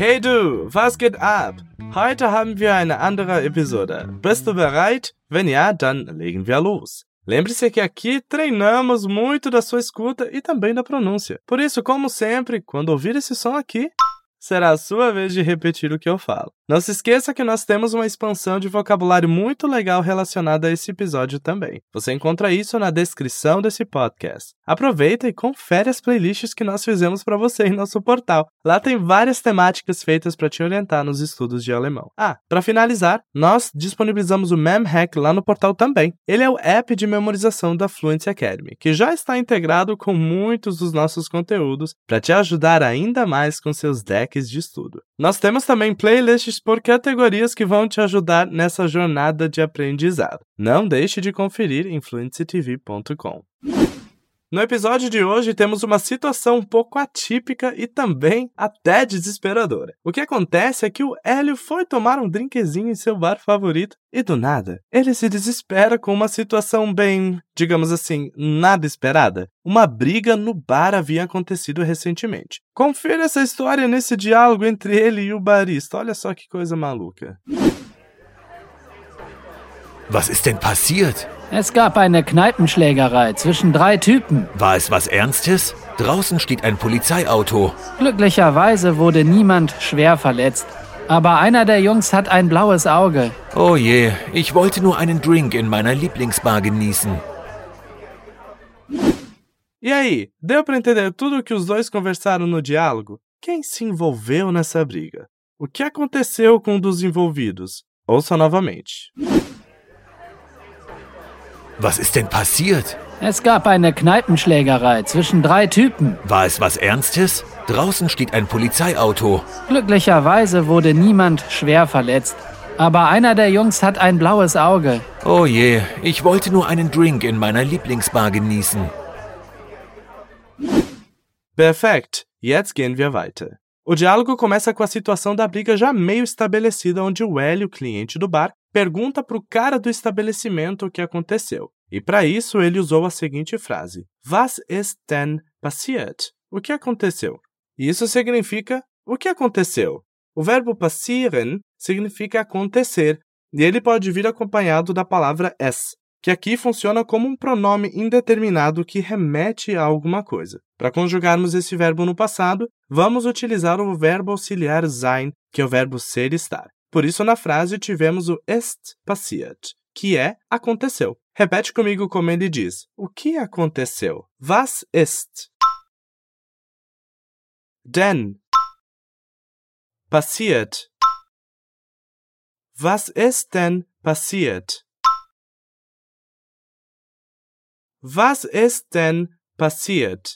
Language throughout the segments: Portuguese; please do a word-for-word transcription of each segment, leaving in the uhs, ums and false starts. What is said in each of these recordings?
Hey du, was geht ab? Heute haben wir eine andere Episode. Bist du bereit? Wenn ja, dann legen wir los. Lembre-se que aqui treinamos muito da sua escuta e também da pronúncia. Por isso, como sempre, quando ouvir esse som aqui, será a sua vez de repetir o que eu falo. Não se esqueça que nós temos uma expansão de vocabulário muito legal relacionada a esse episódio também. Você encontra isso na descrição desse podcast. Aproveita e confere as playlists que nós fizemos para você em nosso portal. Lá tem várias temáticas feitas para te orientar nos estudos de alemão. Ah, para finalizar, nós disponibilizamos o MemHack lá no portal também. Ele é o app de memorização da Fluency Academy, que já está integrado com muitos dos nossos conteúdos para te ajudar ainda mais com seus decks de estudo. Nós temos também playlists por categorias que vão te ajudar nessa jornada de aprendizado. Não deixe de conferir em fluency t v ponto com. No episódio de hoje temos uma situação um pouco atípica e também até desesperadora. O que acontece é que o Hélio foi tomar um drinkzinho em seu bar favorito e do nada ele se desespera com uma situação bem, digamos assim, nada esperada. Uma briga no bar havia acontecido recentemente. Confira essa história nesse diálogo entre ele e o barista. Olha só que coisa maluca. Was ist denn passiert? Es gab eine Kneipenschlägerei zwischen drei Typen. War es was Ernstes? Draußen steht ein Polizeiauto. Glücklicherweise wurde niemand schwer verletzt. Aber einer der Jungs hat ein blaues Auge. Oh je, ich wollte nur einen Drink in meiner Lieblingsbar genießen. E aí, deu para entender tudo o que os dois conversaram no diálogo? Quem se envolveu nessa briga? O que aconteceu com um dos envolvidos? Ouça novamente. Was ist denn passiert? Es gab eine Kneipenschlägerei zwischen drei Typen. War es was Ernstes? Draußen steht ein Polizeiauto. Glücklicherweise wurde niemand schwer verletzt. Aber einer der Jungs hat ein blaues Auge. Oh je, ich wollte nur einen Drink in meiner Lieblingsbar genießen. Perfeito, jetzt gehen wir weiter. O diálogo começa com a situação da briga já meio estabelecida, onde o Hélio, cliente do bar, pergunta para o cara do estabelecimento o que aconteceu. E para isso ele usou a seguinte frase: Was ist denn passiert? O que aconteceu? Isso significa o que aconteceu. O verbo passieren significa acontecer, e ele pode vir acompanhado da palavra es, que aqui funciona como um pronome indeterminado que remete a alguma coisa. Para conjugarmos esse verbo no passado, vamos utilizar o verbo auxiliar sein, que é o verbo ser e estar. Por isso, na frase, tivemos o ist passiert, que é aconteceu. Repete comigo como ele diz. O que aconteceu? Was ist denn passiert? Was ist denn passiert? Was ist denn passiert?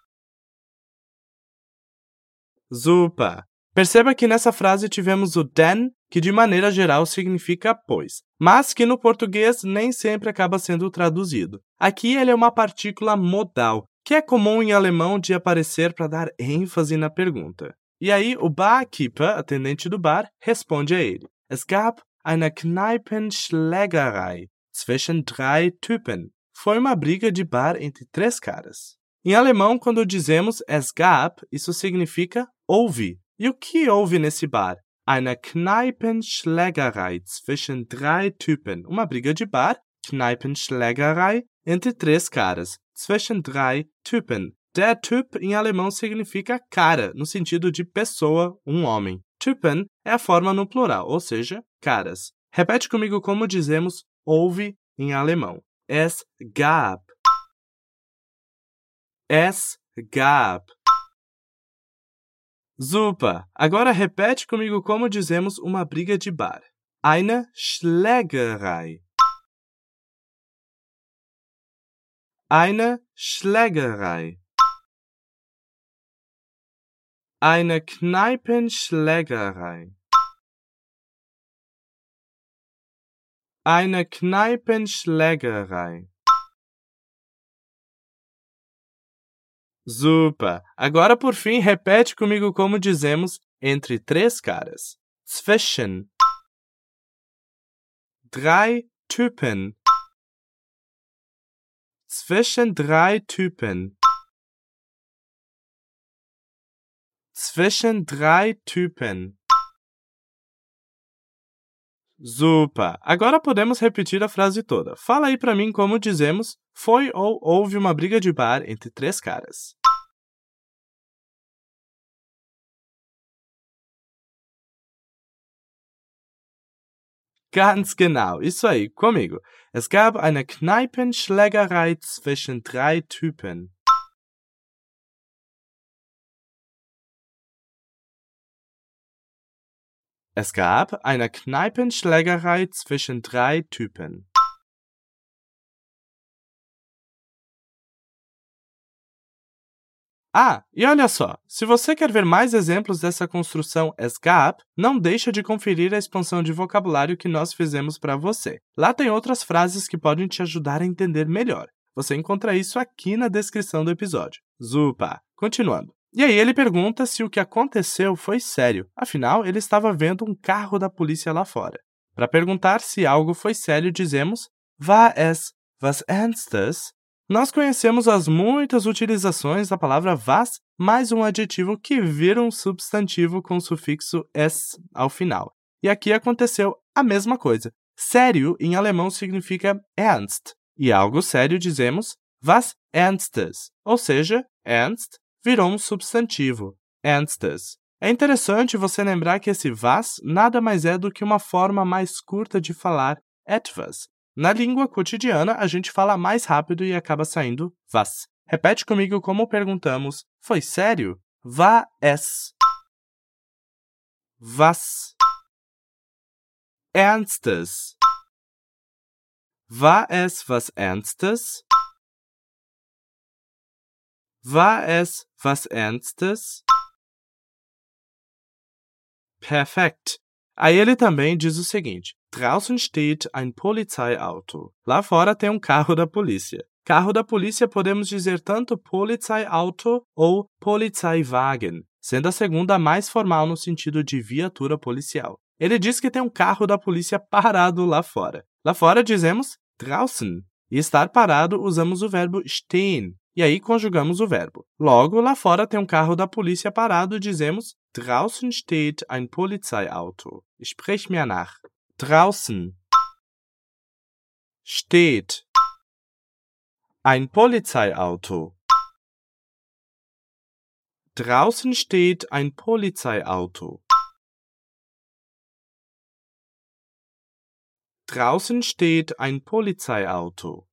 Super! Perceba que nessa frase tivemos o denn, que de maneira geral significa pois, mas que no português nem sempre acaba sendo traduzido. Aqui ele é uma partícula modal, que é comum em alemão de aparecer para dar ênfase na pergunta. E aí o Barkeeper, atendente do bar, responde a ele. Es gab eine Kneipenschlägerei zwischen drei Typen. Foi uma briga de bar entre três caras. Em alemão, quando dizemos es gab, isso significa houve. E o que houve nesse bar? Eine Kneipenschlägerei zwischen drei Typen. Uma briga de bar, Kneipenschlägerei, entre três caras. Zwischen drei Typen. Der Typ em alemão significa cara, no sentido de pessoa, um homem. Typen é a forma no plural, ou seja, caras. Repete comigo como dizemos houve em alemão. Es gab. Es gab. Super! Agora repete comigo como dizemos uma briga de bar. Eine Schlägerei. Eine Schlägerei. Eine Kneipenschlägerei. Eine Kneipenschlägerei. Super! Agora, por fim, repete comigo como dizemos entre três caras. Zwischen drei Typen. Zwischen drei Typen. zwischen drei Typen. Super! Agora podemos repetir a frase toda. Fala aí pra mim como dizemos foi ou houve uma briga de bar entre três caras. Ganz genau, isso aí, comigo. Es gab eine Kneipenschlägerei zwischen drei Typen. Es gab eine Kneipenschlägerei zwischen drei Typen. Ah, e olha só, se você quer ver mais exemplos dessa construção es gab, não deixa de conferir a expansão de vocabulário que nós fizemos para você. Lá tem outras frases que podem te ajudar a entender melhor. Você encontra isso aqui na descrição do episódio. Super! Continuando. E aí ele pergunta se o que aconteceu foi sério. Afinal, ele estava vendo um carro da polícia lá fora. Para perguntar se algo foi sério, dizemos war es was Ernstes? Nós conhecemos as muitas utilizações da palavra was mais um adjetivo que vira um substantivo com o sufixo es ao final. E aqui aconteceu a mesma coisa. Sério, em alemão, significa ernst. E algo sério dizemos was Ernstes. Ou seja, ernst virou um substantivo, ernstes. É interessante você lembrar que esse was nada mais é do que uma forma mais curta de falar etwas. Na língua cotidiana, a gente fala mais rápido e acaba saindo was. Repete comigo como perguntamos. Foi sério? War es was Ernstes? War es was Ernstes? War es was Ernstes? Perfekt! Aí ele também diz o seguinte: Draußen steht ein Polizeiauto. Lá fora tem um carro da polícia. Carro da polícia podemos dizer tanto Polizeiauto ou Polizeiwagen, sendo a segunda a mais formal no sentido de viatura policial. Ele diz que tem um carro da polícia parado lá fora. Lá fora dizemos draußen. E estar parado usamos o verbo stehen. E aí conjugamos o verbo. Logo, lá fora tem um carro da polícia parado, dizemos Draußen steht ein Polizeiauto. Sprich mir nach. Draußen steht ein Polizeiauto. Draußen steht ein Polizeiauto. Draußen steht ein Polizeiauto.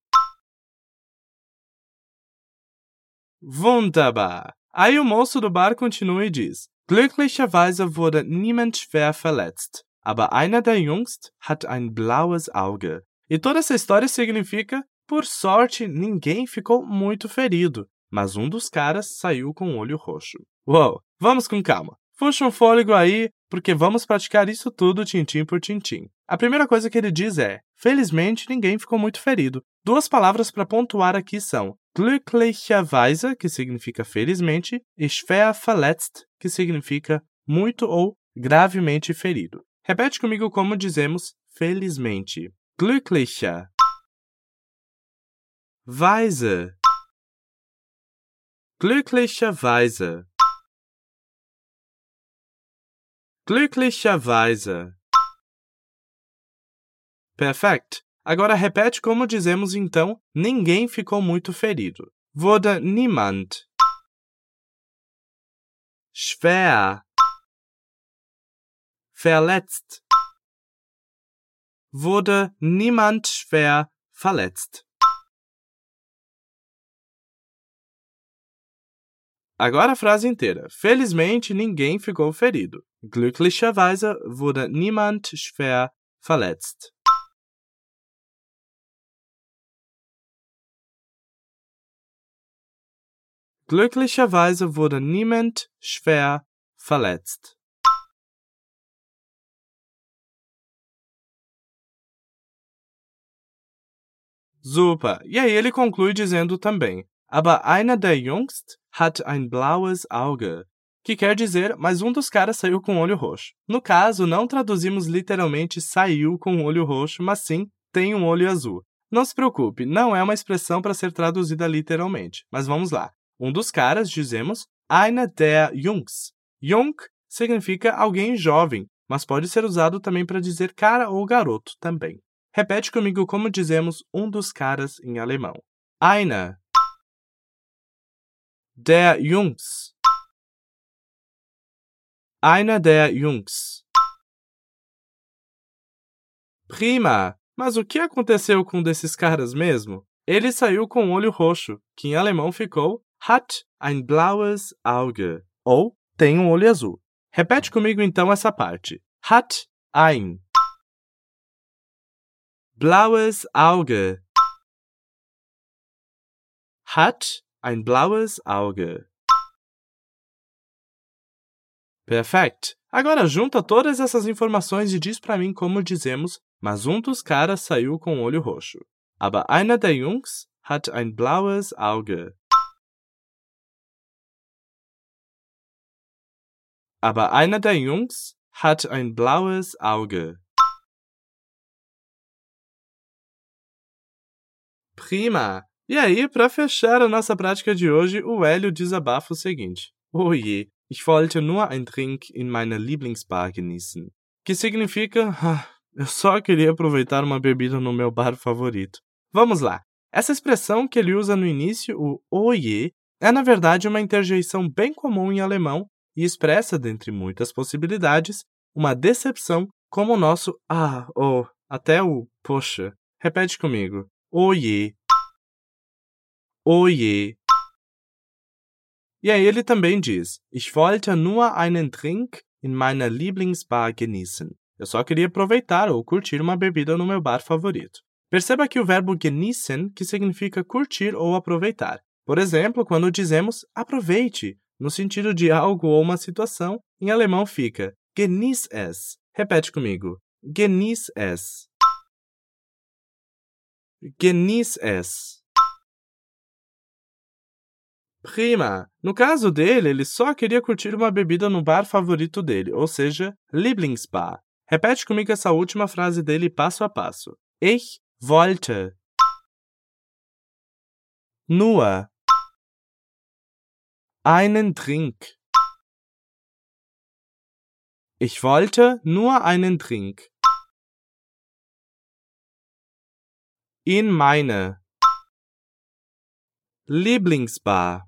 Wunderbar! Aí o moço do bar continua e diz: Glücklicherweise wurde niemand schwer verletzt, aber einer der Jungs hat ein blaues Auge. E toda essa história significa: por sorte, ninguém ficou muito ferido, mas um dos caras saiu com o olho roxo. Uou, vamos com calma. Puxa um fôlego aí, porque vamos praticar isso tudo tintim por tintim. A primeira coisa que ele diz é: felizmente, ninguém ficou muito ferido. Duas palavras para pontuar aqui são glücklicherweise, que significa felizmente, e schwer verletzt, que significa muito ou gravemente ferido. Repete comigo como dizemos felizmente. Glücklicher Weise. Glücklicherweise. Glücklicherweise. Perfekt. Agora repete como dizemos então, ninguém ficou muito ferido. Wurde niemand schwer verletzt. Wurde niemand schwer verletzt. Agora a frase inteira. Felizmente, ninguém ficou ferido. Glücklicherweise wurde niemand schwer verletzt. Glücklicherweise wurde niemand schwer verletzt. Super! E aí ele conclui dizendo também: Aber einer der Jungs hat ein blaues Auge. Que quer dizer, mas um dos caras saiu com o olho roxo. No caso, não traduzimos literalmente saiu com o olho roxo, mas sim tem um olho azul. Não se preocupe, não é uma expressão para ser traduzida literalmente. Mas vamos lá. Um dos caras, dizemos, einer der Jungs. Jung significa alguém jovem, mas pode ser usado também para dizer cara ou garoto também. Repete comigo como dizemos um dos caras em alemão. Einer der Jungs. Einer der Jungs. Prima! Mas o que aconteceu com um desses caras mesmo? Ele saiu com o olho roxo, que em alemão ficou hat ein blaues Auge, ou tem um olho azul. Repete comigo então essa parte. Hat ein blaues Auge. Hat ein blaues Auge. Perfect! Agora junta todas essas informações e diz para mim como dizemos, mas um dos caras saiu com o olho roxo. Aber einer der Jungs hat ein blaues Auge. Aber einer der Jungs hat ein blaues Auge. Prima! E aí, para fechar a nossa prática de hoje, o Hélio desabafa o seguinte. Oh je, ich wollte nur ein Drink in meiner Lieblingsbar genießen. Que significa, ah, eu só queria aproveitar uma bebida no meu bar favorito. Vamos lá. Essa expressão que ele usa no início, o oh je, é na verdade uma interjeição bem comum em alemão e expressa, dentre muitas possibilidades, uma decepção como o nosso ah, oh, até o poxa. Repete comigo. Oh je. Oh je. E aí ele também diz, ich wollte nur einen Drink in meiner Lieblingsbar genießen. Eu só queria aproveitar ou curtir uma bebida no meu bar favorito. Perceba aqui o verbo genießen, que significa curtir ou aproveitar. Por exemplo, quando dizemos aproveite, no sentido de algo ou uma situação, em alemão fica genieß es. Repete comigo. Genieß es. Genieß es. Prima! No caso dele, ele só queria curtir uma bebida no bar favorito dele, ou seja, Lieblingsbar. Repete comigo essa última frase dele passo a passo. Ich wollte nur einen Drink. Ich wollte nur einen Drink in meine Lieblingsbar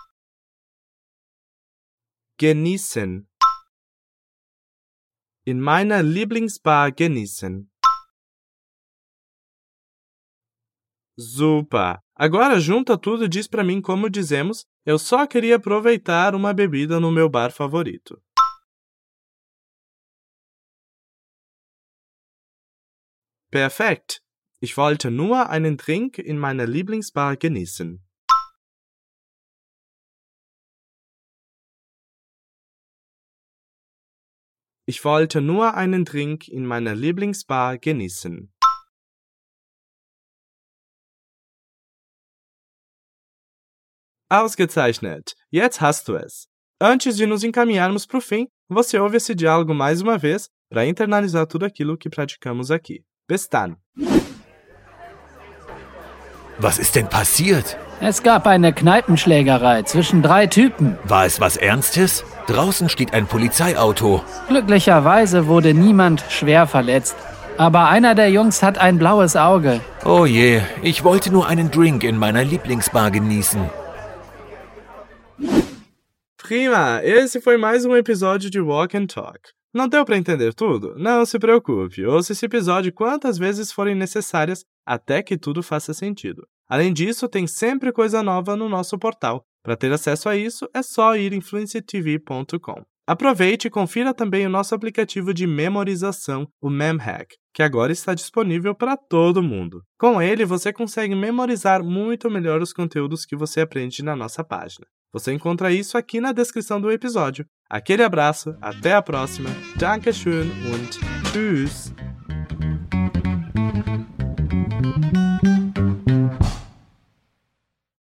genießen. In meiner Lieblingsbar genießen. Super! Agora junta tudo e diz para mim como dizemos, eu só queria aproveitar uma bebida no meu bar favorito. Perfekt! Ich wollte nur einen Drink in meiner Lieblingsbar genießen. Ich wollte nur einen Drink in meiner Lieblingsbar genießen. Ausgezeichnet! Jetzt hast du es! Antes de nos encaminharmos para o fim, você ouve esse diálogo mais uma vez para internalizar tudo aquilo que praticamos aqui. Bis dann! Was ist denn passiert? Es gab eine Kneipenschlägerei zwischen drei Typen. War es was Ernstes? Draußen steht ein Polizeiauto. Glücklicherweise wurde niemand schwer verletzt. Aber einer der Jungs hat ein blaues Auge. Oh je, ich wollte nur einen Drink in meiner Lieblingsbar genießen. Prima! Esse foi mais um episódio de Walk and Talk. Não deu para entender tudo? Não se preocupe, ouça esse episódio quantas vezes forem necessárias até que tudo faça sentido. Além disso, tem sempre coisa nova no nosso portal. Para ter acesso a isso, é só ir em fluency t v ponto com. Aproveite e confira também o nosso aplicativo de memorização, o MemHack, que agora está disponível para todo mundo. Com ele, você consegue memorizar muito melhor os conteúdos que você aprende na nossa página. Você encontra isso aqui na descrição do episódio. Aquele abraço, até a próxima, Dankeschön und tschüss!